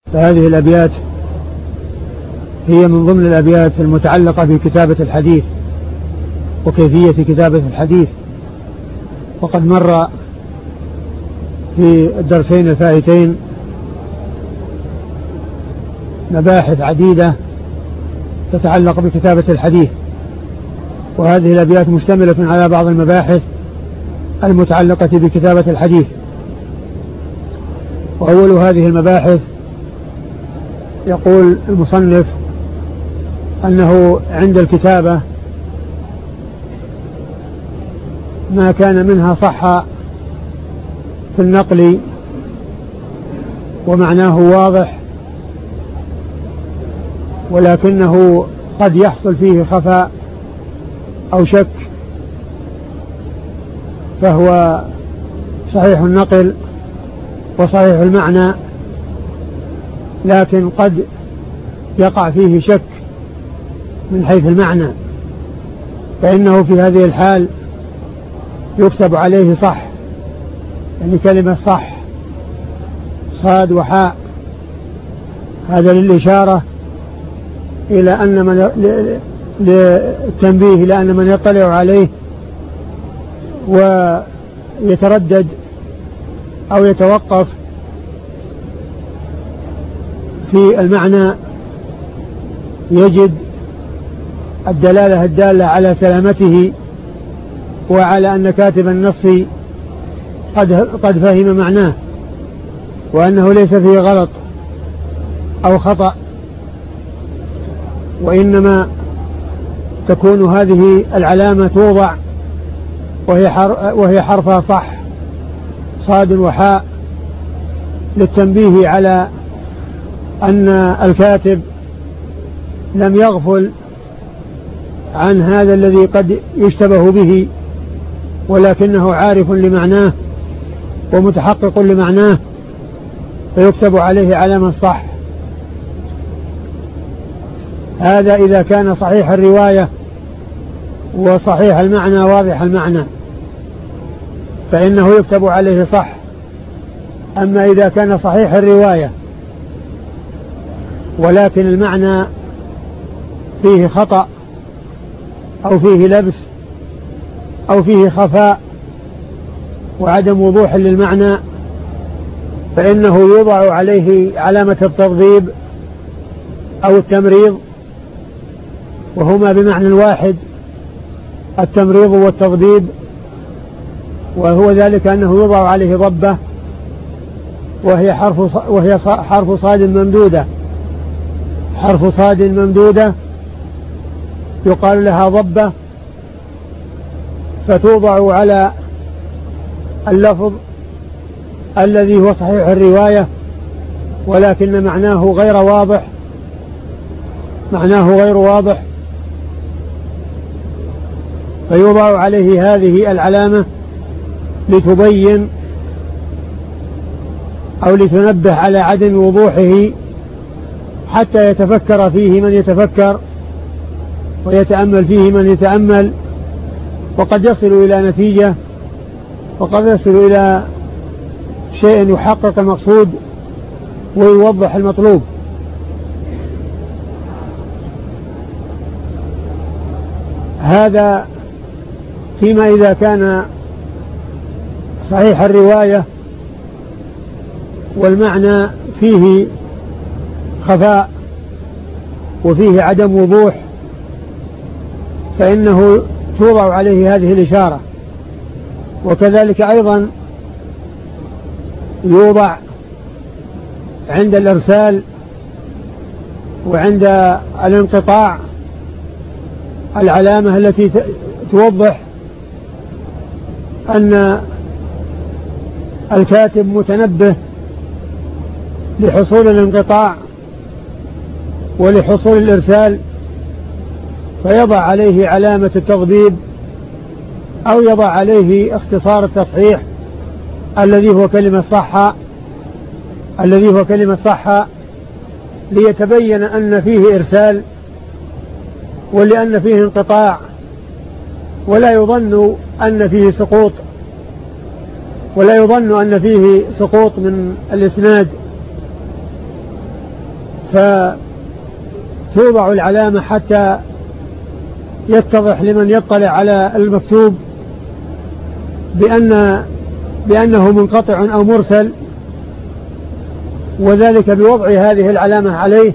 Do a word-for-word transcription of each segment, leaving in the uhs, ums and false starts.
فهذه الأبيات هي من ضمن الأبيات المتعلقة بكتابة الحديث وكيفية كتابة الحديث. وقد مر في الدرسين الفائتين مباحث عديدة تتعلق بكتابة الحديث، وهذه الأبيات مشتملة على بعض المباحث المتعلقة بكتابة الحديث. وأول هذه المباحث يقول المصنف أنه عند الكتابة ما كان منها صح في النقل ومعناه واضح، ولكنه قد يحصل فيه خفاء أو شك، فهو صحيح النقل وصحيح المعنى، لكن قد يقع فيه شك من حيث المعنى، فإنه في هذه الحال يكتب عليه صح، يعني كلمة صح صاد وحاء، هذا للإشارة إلى أن من للتنبيه إلى أن من يطلع عليه ويتردد أو يتوقف في المعنى يجد الدلالة الدالة على سلامته وعلى أن كاتب النص قد قد فهم معناه وأنه ليس فيه غلط أو خطأ، وإنما تكون هذه العلامة توضع وهي وهي حرفها صح صاد وحاء للتنبيه على أن الكاتب لم يغفل عن هذا الذي قد يشتبه به، ولكنه عارف لمعناه ومتحقق لمعناه، فيكتب عليه علامة صح. هذا إذا كان صحيح الرواية وصحيح المعنى واضح المعنى فإنه يكتب عليه صح. أما إذا كان صحيح الرواية ولكن المعنى فيه خطأ أو فيه لبس أو فيه خفاء وعدم وضوح للمعنى، فإنه يوضع عليه علامة التضبيب أو التمريض، وهما بمعنى واحد، التمريض والتضبيب، وهو ذلك أنه يوضع عليه ضبة وهي حرف وهي حرف صاد ممدودة، حرف صاد ممدودة يقال لها ضبة، فتوضع على اللفظ الذي هو صحيح الرواية ولكن معناه غير واضح معناه غير واضح فيوضع عليه هذه العلامة لتبين أو لتنبه على عدم وضوحه حتى يتفكر فيه من يتفكر ويتأمل فيه من يتأمل، وقد يصل إلى نتيجة وقد يصل إلى شيء يحقق المقصود ويوضح المطلوب. هذا فيما إذا كان صحيح الرواية والمعنى فيه خفاء وفيه عدم وضوح، فإنه توضع عليه هذه الإشارة. وكذلك أيضا يوضع عند الإرسال وعند الانقطاع العلامة التي توضح أن الكاتب متنبه لحصول الانقطاع ولحصول الإرسال، فيضع عليه علامة التضبيب أو يضع عليه اختصار التصحيح الذي هو كلمة صح الذي هو كلمة صح ليتبين أن فيه إرسال ولأن فيه انقطاع، ولا يظن أن فيه سقوط ولا يظن أن فيه سقوط من الإسناد، فتوضع العلامة حتى يتضح لمن يطلع على المكتوب بأن بأنه منقطع أو مرسل، وذلك بوضع هذه العلامة عليه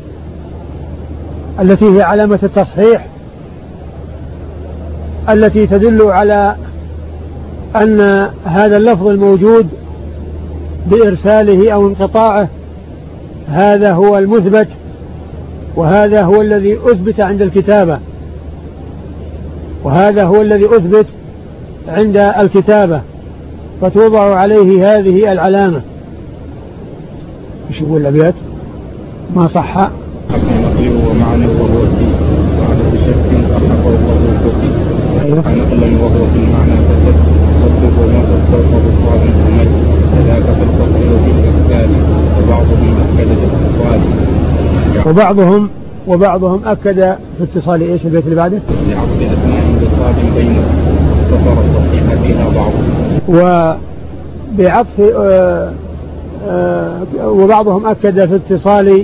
التي هي علامة التصحيح التي تدل على أن هذا اللفظ الموجود بإرساله أو انقطاعه هذا هو المثبت، وهذا هو الذي أثبت عند الكتابة، وهذا هو الذي أثبت عند الكتابة، فتوضع عليه هذه العلامة. ايش يقول الأبيات؟ ما صح حق نقله ومعنى وهو فيه وعدد شك صح فوقه فيه نقلا وهو في المعنى فسد فصله وما فوقه بالصاد الحمد كذاك في التصحيح بالإرسال وبعضهم أكد بالاتصال وبعضهم وبعضهم أكد في اتصال ايش البيت اللي بعده؟ لعقد أسماء بصاد بينه اختصر التصحيح فيها بعضهم وبعطف آه آه وبعضهم أكد في اتصال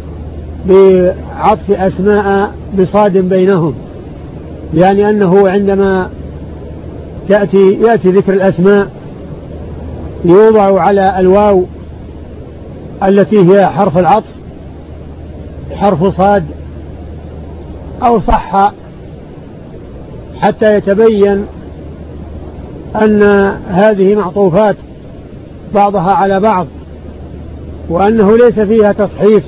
بعطف أسماء بصاد بينهم، يعني أنه عندما تأتي يأتي ذكر الأسماء يوضع على الواو التي هي حرف العطف حرف صاد أو صح حتى يتبين أن هذه معطوفات بعضها على بعض، وأنه ليس فيها تصحيف،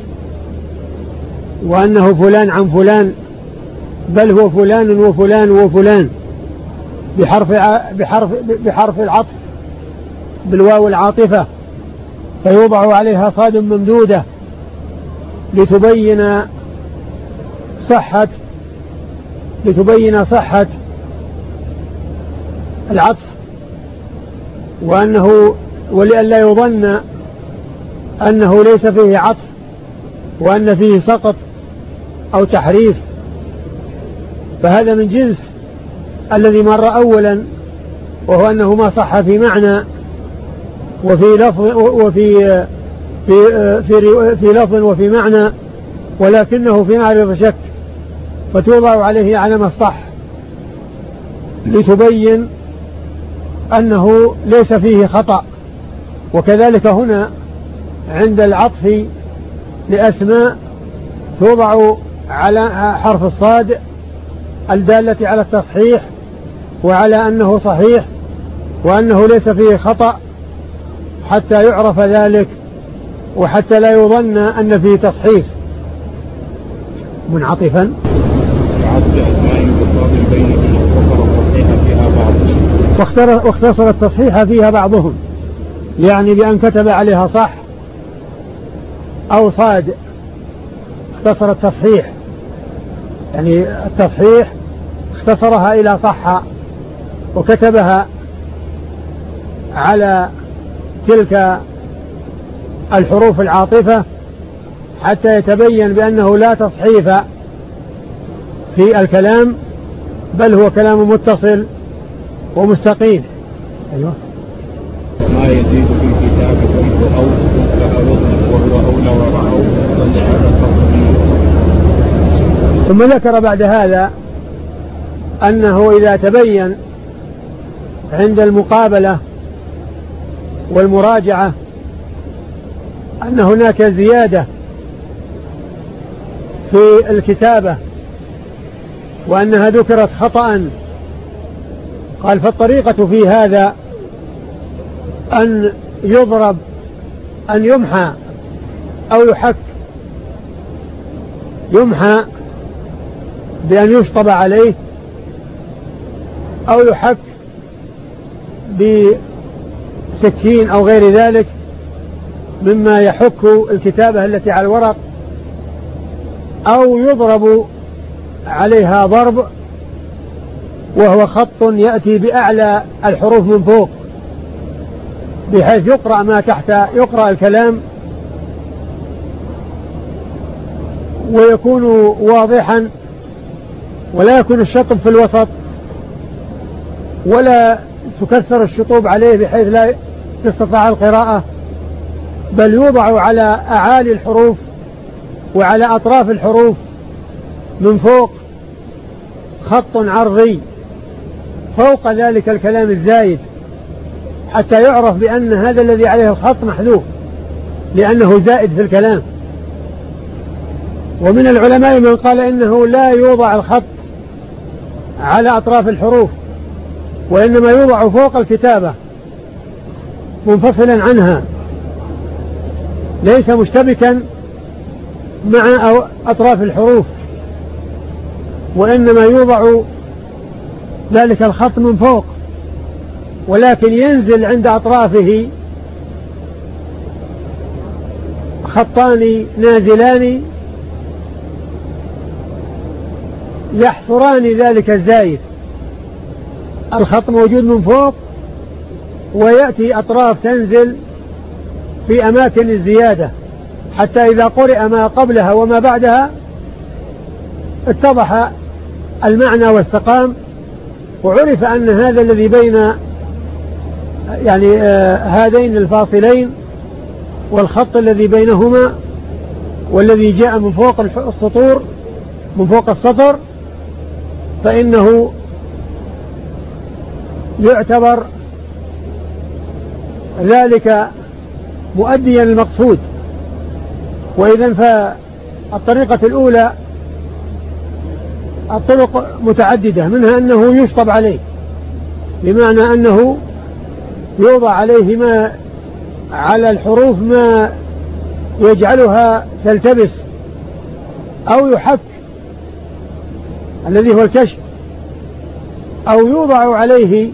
وأنه فلان عن فلان، بل هو فلان وفلان وفلان بحرف بحرف بحرف العطف بالواو العاطفة، فيوضع عليها صاد ممدودة لتبين صحة لتبين صحة العطف، وأنه ولئلا يظن أنه ليس فيه عطف وأن فيه سقط أو تحريف، فهذا من جنس الذي مر أولا، وهو أنه ما صح في معنى وفي لفظ وفي في في في لفظ وفي معنى، ولكنه في معرض شك، فتوضع عليه علامة الصح لتبين أنه ليس فيه خطأ. وكذلك هنا عند العطف لأسماء توضع على حرف الصاد الدالة على التصحيح وعلى أنه صحيح وأنه ليس فيه خطأ حتى يعرف ذلك، وحتى لا يظن أن فيه تصحيف. منعطفا واختصر التصحيح فيها بعضهم، يعني بأن كتب عليها صح أو صاد اختصر التصحيح، يعني التصحيح اختصرها إلى صح وكتبها على تلك الحروف العاطفة حتى يتبين بأنه لا تصحيف في الكلام، بل هو كلام متصل ومستقيم. أيوة. ما يزيد في الكتاب كله أو وهو أولى ورعه. ثم ذكر بعد هذا أنه إذا تبين عند المقابلة والمراجعة أن هناك زيادة في الكتابة وأنها ذكرت خطأ، قال فالطريقة في هذا أن يضرب أن يمحى أو يحك، يمحى بأن يشطب عليه أو يحك بسكين أو غير ذلك مما يحك الكتابة التي على الورق، أو يضرب عليها ضرب وهو خط يأتي بأعلى الحروف من فوق بحيث يقرأ ما تحت، يقرأ الكلام ويكون واضحا ولا يكون الشطب في الوسط ولا تكثر الشطوب عليه بحيث لا تستطيع القراءة، بل يوضع على أعالي الحروف وعلى أطراف الحروف من فوق خط عرضي فوق ذلك الكلام الزايد حتى يعرف بأن هذا الذي عليه الخط محذوف لأنه زائد في الكلام. ومن العلماء من قال إنه لا يوضع الخط على أطراف الحروف وإنما يوضع فوق الكتابة منفصلا عنها ليس مشتبكا مع أطراف الحروف، وإنما يوضع ذلك الخط من فوق ولكن ينزل عند أطرافه خطان نازلان يحصران ذلك الزايد. الخط موجود من فوق ويأتي أطراف تنزل في أماكن الزيادة حتى إذا قرئ ما قبلها وما بعدها اتضح المعنى واستقام وعرف أن هذا الذي بين يعني آه هذين الفاصلين والخط الذي بينهما والذي جاء من فوق السطور من فوق السطر فإنه يعتبر ذلك مؤديا المقصود. وإذن فالطريقة الأولى الطرق متعددة منها أنه يشطب عليه بمعنى أنه يوضع عليه ما على الحروف ما يجعلها تلتبس أو يحك الذي هو الكشف أو يوضع عليه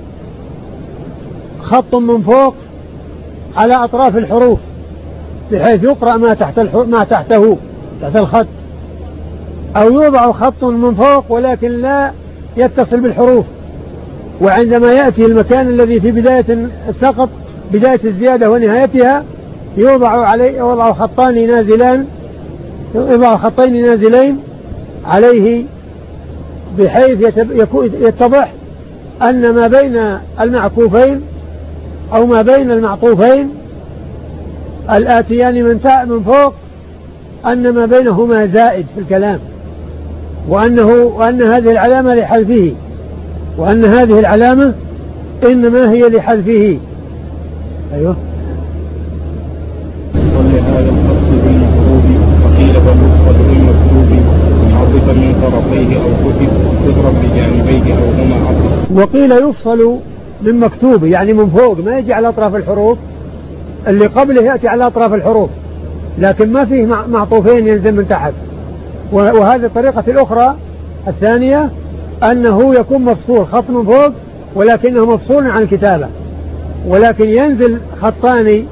خط من فوق على أطراف الحروف بحيث يقرأ ما تحت ما تحته تحت الخط أو يوضع خط من فوق ولكن لا يتصل بالحروف وعندما يأتي المكان الذي في بداية السقط بداية الزيادة ونهايتها يوضع عليه يوضع خطان نازلان يوضع خطين نازلين عليه بحيث يتضح أن ما بين المعكوفين أو ما بين المعطوفين الآتيان من تاء من فوق أن ما بينهما زائد في الكلام وأنه وأن هذه العلامة لحذفه وأن هذه العلامة إنما هي لحذفه. أيوه. ولهذا الفصل بالمفروض وقيل بالمفرد بالمكتوب عاطفا من طرفيه أو كتب تضرب بجانبيه أو هما عطف. وقيل يفصل من مكتوب يعني من فوق ما يجي على أطراف الحروف اللي قبله يأتي على أطراف الحروف لكن ما فيه معطوفين ينزل من تحت. وهذه الطريقة الأخرى الثانية أنه يكون مفصول خط من فوق ولكنه مفصول عن الكتابة ولكن ينزل خطان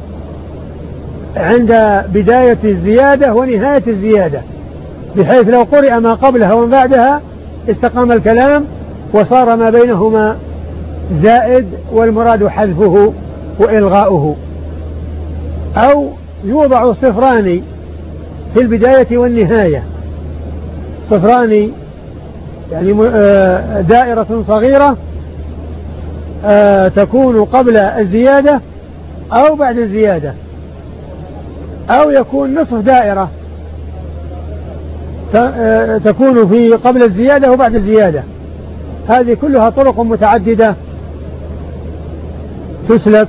عند بداية الزيادة ونهاية الزيادة بحيث لو قرئ ما قبلها ومن بعدها استقام الكلام وصار ما بينهما زائد والمراد حذفه وإلغاؤه. أو يوضع صفران في البداية والنهاية صفران يعني دائرة صغيرة تكون قبل الزيادة أو بعد الزيادة أو يكون نصف دائرة تكون في قبل الزيادة وبعد الزيادة. هذه كلها طرق متعددة تسلك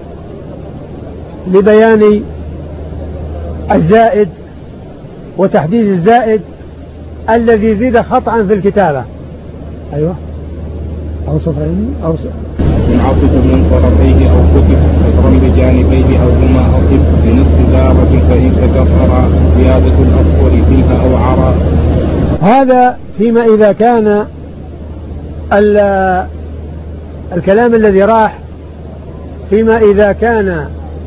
لبيان الزائد وتحديد الزائد الذي زيد خطأ في الكتابة. أيوة. أو صفرين أو منعطف من طرفيه أو كتب صفرا بجانبيه أو هما أطف بنصف دارة فإن تكرر زيادة الأصفر فيها أو عرى. هذا فيما إذا كان الكلام الذي راح فيما إذا كان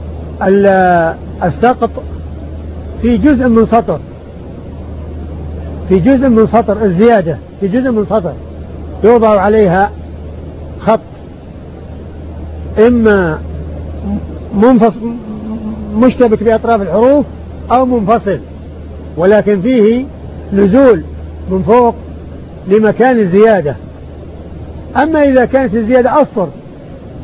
السقط في جزء من سطر في جزء من سطر الزيادة في جزء من سطر يوضع عليها خط إما منفصل مشتبك بأطراف الحروف أو منفصل ولكن فيه نزول من فوق لمكان الزيادة. أما إذا كانت الزيادة أسطر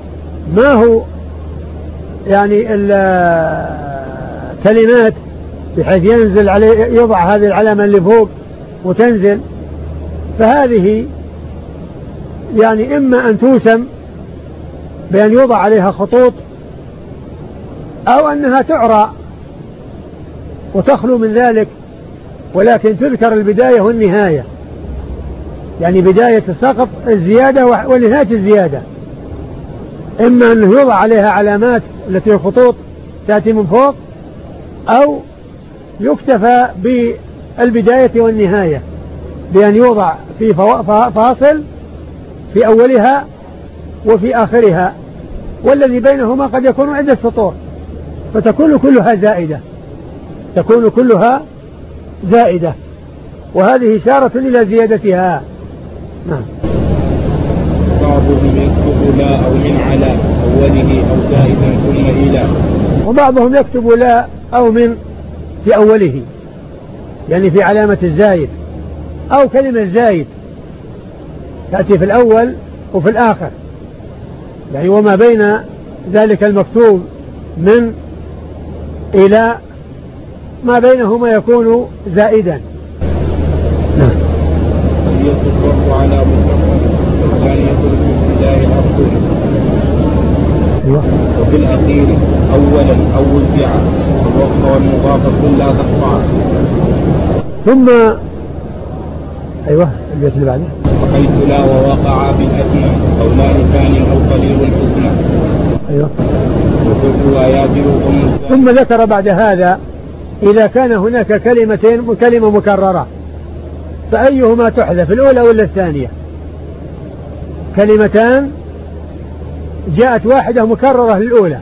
ما هو يعني الكلمات بحيث ينزل عليه يضع هذه العلامة اللي فوق وتنزل، فهذه يعني إما أن توسم بأن يوضع عليها خطوط أو أنها تعرى وتخلو من ذلك، ولكن تذكر البداية والنهاية، يعني بداية السقط الزيادة ونهاية الزيادة، إما أنه يوضع عليها علامات التي الخطوط تأتي من فوق، أو يكتفى بالبداية والنهاية بأن يوضع في فاصل في أولها وفي آخرها، والذي بينهما قد يكون عدة سطور، فتكون كلها زائدة تكون كلها زائدة وهذه إشارة إلى زيادتها. نعم. بعضهم يكتب لا أو من على أوله أو زائدا ثم إلى، وبعضهم يكتب لا أو من في أوله، يعني في علامة الزايد، أو كلمة زايد تأتي في الأول وفي الآخر، يعني وما بين ذلك المكتوب من إلى ما بينهما يكون زائدا. نعم. يتصرف على مصرف والثانية الابتداء الأفضل. أيوة. وفي الأخير أولا أو وزع الوقت والمضاف كلها تقطع. ثم أيوة البيت اللي بعده. وحيث لا ووقع بالأثنى أو لا ثاني أو قليل الحسنى. أيوة. وكل آيات الأم. ثم ذكر بعد هذا إذا كان هناك كلمتين كلمة مكررة فأيهما تحذف، الأولى ولا الثانية؟ كلمتان جاءت واحدة مكررة للأولى،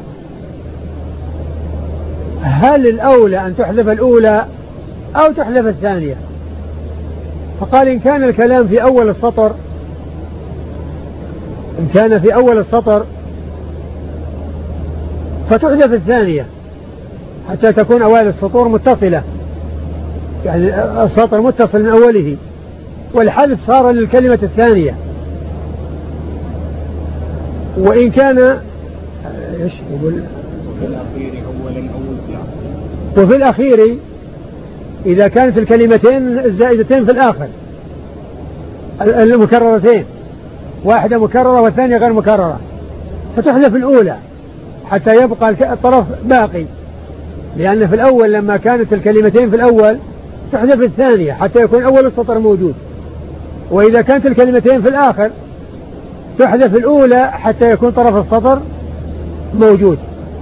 هل الأولى أن تحذف الأولى أو تحذف الثانية؟ فقال إن كان الكلام في أول السطر إن كان في أول السطر فتحذف الثانية حتى تكون أوائل السطور متصلة، يعني السطر متصل من أوله، والحذف صار للكلمة الثانية. وإن كان إيش يقول وفي الأخير أولا أو وزع. وفي الأخير إذا كانت الكلمتين الزائدتين في الآخر المكررتين، واحدة مكررة والثانية غير مكررة، فتحذف الأولى حتى يبقى الطرف باقي، لأن في الأول لما كانت الكلمتين في الأول تحذف الثانية حتى يكون أول السطر موجود، وإذا كانت الكلمتين في الآخر تحذف الأولى حتى يكون طرف السطر موجود.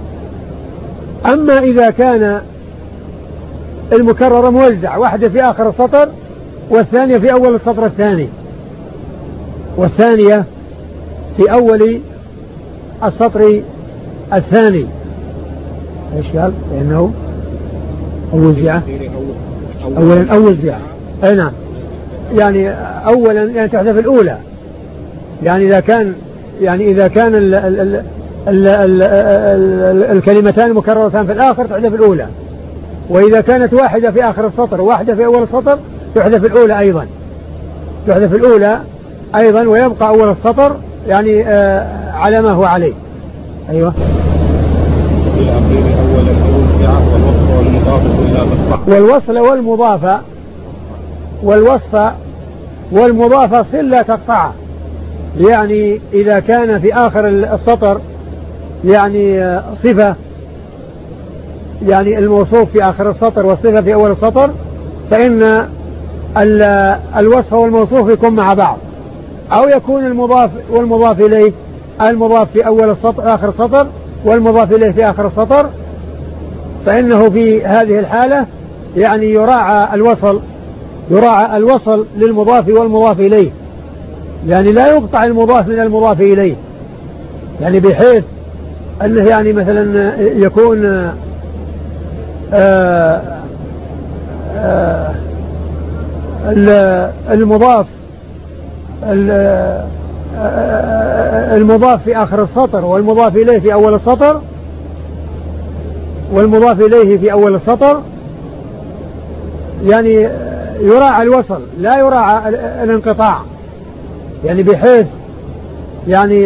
أما إذا كان المكرر موزع، واحدة في آخر السطر والثانية في أول السطر الثاني، والثانية في أول السطر الثاني، ايش قال؟ لأنه أوزع أولا أوزع أي نعم، يعني أولا يعني تحذف الأولى، يعني إذا كان يعني إذا كان ال ال ال ال ال ال الكلمتان مكررتان في الآخر تحذف الأولى، وإذا كانت واحدة في آخر السطر وواحدة في أول السطر تحذف الأولى أيضا تحذف الأولى أيضا ويبقى أول السطر يعني آه على ما هو عليه. أيوة. والوصل والمضاف والوصف والمضاف صلة تقطع، يعني إذا كان في آخر السطر يعني صفة، يعني الموصوف في آخر السطر والصفة في أول السطر، فإن الوصف والموصوف يكون مع بعض، أو يكون المضاف والمضاف إليه المضاف في أول السطر آخر السطر والمضاف إليه في آخر السطر، فإنه في هذه الحالة يعني يراعى الوصل يراعى الوصل للمضاف والمضاف إليه، يعني لا يقطع المضاف من المضاف إليه، يعني بحيث أنه يعني مثلا يكون آآ آآ المضاف المضاف في آخر السطر والمضاف إليه في أول السطر والمضاف إليه في أول السطر، يعني يراعى الوصل لا يراعى الانقطاع، يعني بحيث يعني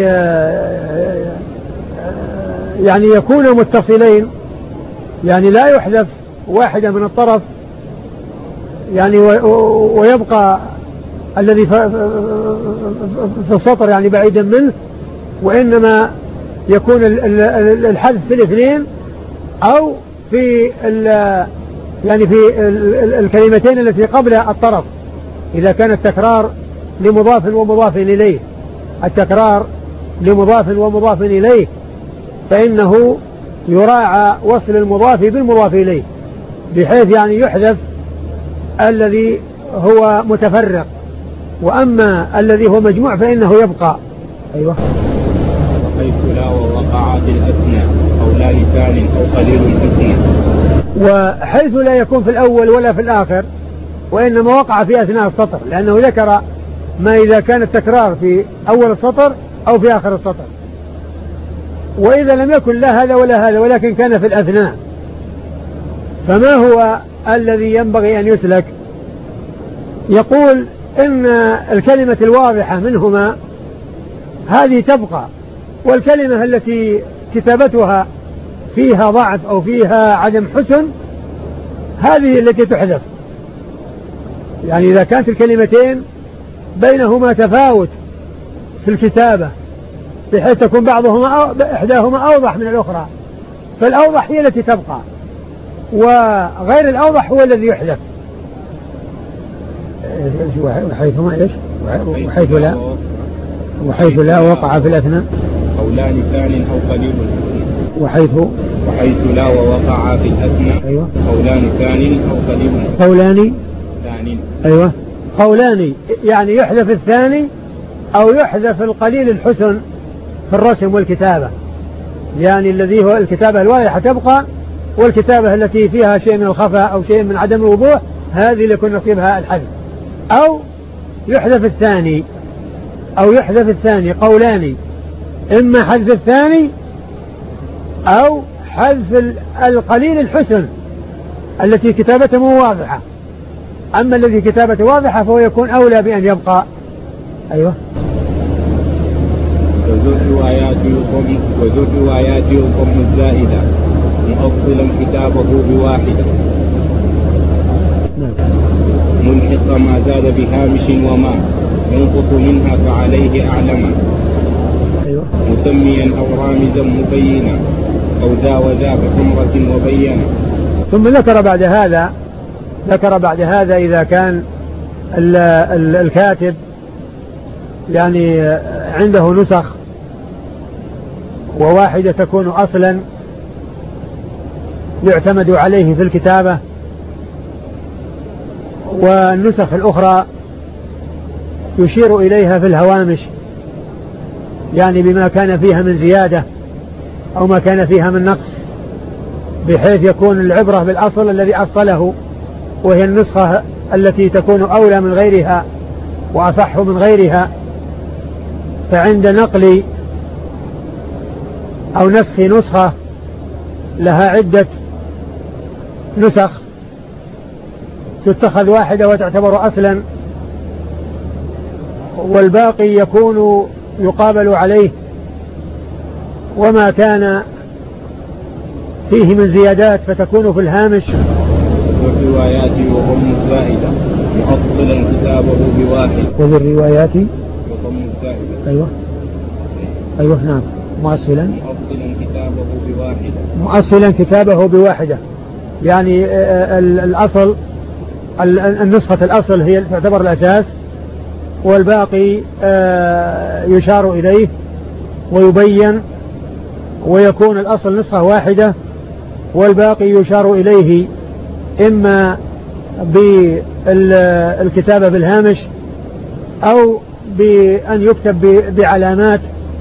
يعني يكون متصلين، يعني لا يحذف واحدة من الطرف يعني ويبقى الذي في السطر يعني بعيدا منه، وإنما يكون الحذف في الاثنين أو في يعني في الكلمتين التي قبل الطرف إذا كان التكرار لمضاف ومضاف إليه، التكرار لمضاف ومضاف إليه فإنه يراعى وصل المضاف بالمضاف إليه بحيث يعني يحذف الذي هو متفرق، وأما الذي هو مجموع فإنه يبقى. أيوة. وحيث لا ووقع في الأثنى أو لا لسان أو قليل الأثنى، وحيث لا يكون في الأول ولا في الآخر وإنما وقع في أثناء السطر، لأنه ذكر ما إذا كان التكرار في أول السطر أو في آخر السطر، وإذا لم يكن لا هذا ولا هذا ولكن كان في الأثناء فما هو الذي ينبغي أن يسلك؟ يقول إن الكلمة الواضحة منهما هذه تبقى، والكلمة التي كتابتها فيها ضعف أو فيها عدم حسن هذه التي تحذف. يعني إذا كانت الكلمتين بينهما تفاوت في الكتابة بحيث تكون بعضهما أو إحداهما أوضح من الأخرى فالأوضح هي التي تبقى وغير الأوضح هو الذي يحذف. وحيثما إيش؟ وحيث لا وحيث لا وقع في الأثناء أو لا لسان أو قليل وحيث وحيث لا ووقع في الأثناء. أيوة. قولان ثان أو قليل قولان ثان. أيوة قولان يعني يحذف الثاني أو يحذف القليل الحسن في الرسم والكتابة، يعني الذي هو الكتابة الواضحة تبقى، والكتابة التي فيها شيء من الخفاء أو شيء من عدم الوضوح هذه اللي يكون نصيبها الحذف، أو يحذف الثاني أو يحذف الثاني. قولان إما حذف الثاني أو حذف القليل الحسن التي كتابته واضحة، أما الذي كتابته واضحة فهو يكون أولى بأن يبقى. أيوة. وذو الروايات يضم وذو الروايات يضم الزائدة مؤصلا كتابه بواحدة. نعم. ملحق ما زاد بهامش وما ينقص منها فعليه أعلما. أيوة. مسميا أو رامزا مبينا أو ذا وذا بحمرة وبينا. ثم ذكر بعد هذا ذكر بعد هذا إذا كان ال ال الكاتب يعني عنده نسخ وواحدة تكون أصلا يعتمد عليه في الكتابة والنسخ الأخرى يشير إليها في الهوامش يعني بما كان فيها من زيادة أو ما كان فيها من نقص بحيث يكون العبرة بالأصل الذي أصله وهي النسخة التي تكون أولى من غيرها وأصح من غيرها. فعند نقل أو نسخ نسخة لها عدة نسخ تتخذ واحدة وتعتبر أصلا والباقي يكون يقابل عليه، وما كان فيه من زيادات فتكون في الهامش. والروايات وضم الزائدة مؤصلا كتابه بواحد. وبالروايات وضم الزائدة. أيوة أيوة نعم مؤصلا مؤصلا كتابه بواحدة. مؤصلا كتابه بواحدة يعني الأصل النسخة الأصل هي تعتبر الأساس والباقي يشار إليه ويبين ويكون الأصل نسخة واحدة والباقي يشار إليه إما بالكتابة بالهامش أو بأن يكتب بعلامات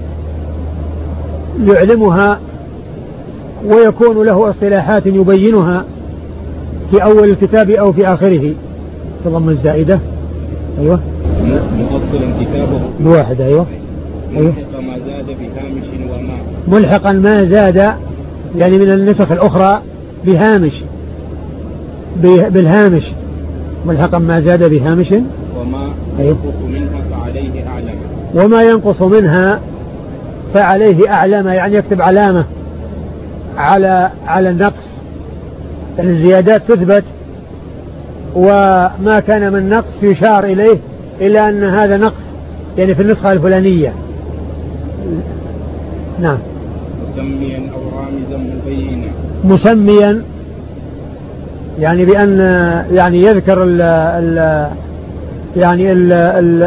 يعلمها ويكون له اصطلاحات يبينها في أول الكتاب أو في آخره تضم الزائدة. أيوة مؤصلا كتابه بواحد. أيوة ملحق ما زاد بهامش وما ملحقا ما زاد يعني من النسخ الأخرى بهامش بالهامش ملحقا ما زاد بهامش وما أيوة. ينقص منها فعليه أعلم. وما ينقص منها فعليه أعلم يعني يكتب علامة على على النقص يعني الزيادات تثبت، وما كان من نقص يشار إليه إلا أن هذا نقص يعني في النسخة الفلانية. نعم. مسميا أو رامزا مبينا. مسميا يعني بأن يعني يذكر ال ال يعني ال ال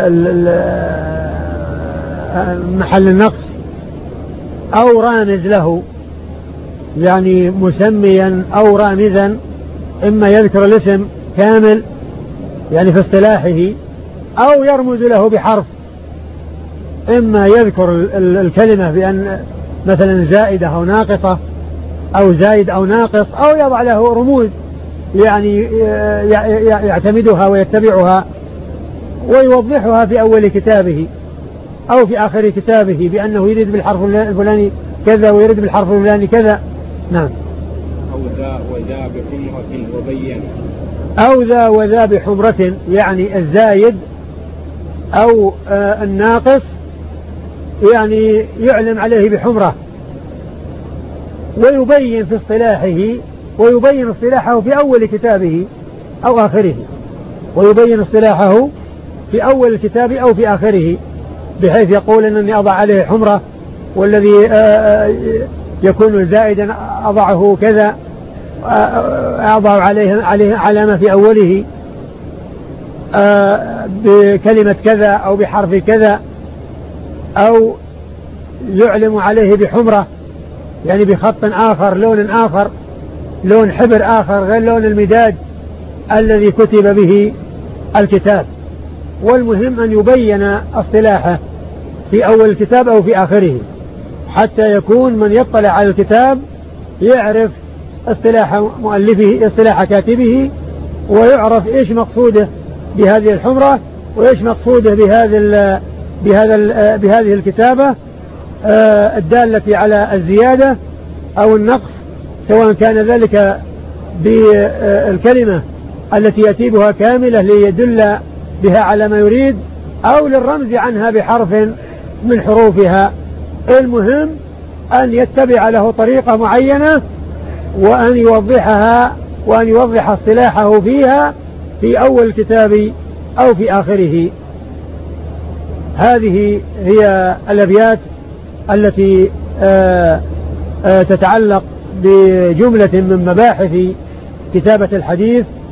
ال محل النقص، أو رامز له، يعني مسميا أو رامزا، إما يذكر الاسم كامل يعني في اصطلاحه، أو يرمز له بحرف، إما يذكر الكلمة بأن مثلا زائدة أو ناقصة أو زائد أو ناقص، أو يضع له رموز يعني يعتمدها ويتبعها ويوضحها في أول كتابه أو في آخر كتابه بأنه يريد بالحرف الفلاني كذا ويريد بالحرف الفلاني كذا. نعم. أو ذا وذا بحمرة وبين. أو ذا وذا بحمرة يعني الزايد أو آه الناقص يعني يعلم عليه بحمرة، ويبين في اصطلاحه ويبين اصطلاحه في أول كتابه أو آخره، ويبين اصطلاحه في أول الكتاب أو في آخره، بحيث يقول أنني أضع عليه حمرة، والذي يكون زائدا أضعه كذا، أضع عليه عليه علامة في أوله بكلمة كذا أو بحرف كذا، أو يعلم عليه بحمرة يعني بخط آخر، لون آخر، لون حبر آخر غير لون المداد الذي كتب به الكتاب. والمهم أن يبين اصطلاحه في أول الكتاب أو في آخره، حتى يكون من يطلع على الكتاب يعرف اصطلاح مؤلفه اصطلاح كاتبه، ويعرف إيش مقصوده بهذه الحمرة وإيش مقصوده بهذا بهذا بهذه الكتابة الدالة على الزيادة أو النقص، سواء كان ذلك بالكلمة التي يتيبها كاملة ليدل بها على ما يريد، أو للرمز عنها بحرف من حروفها. المهم أن يتبع له طريقة معينة، وأن يوضحها وأن يوضح اصطلاحه فيها في أول الكتاب أو في آخره. هذه هي الأبيات التي آآ آآ تتعلق بجملة من مباحث كتابة الحديث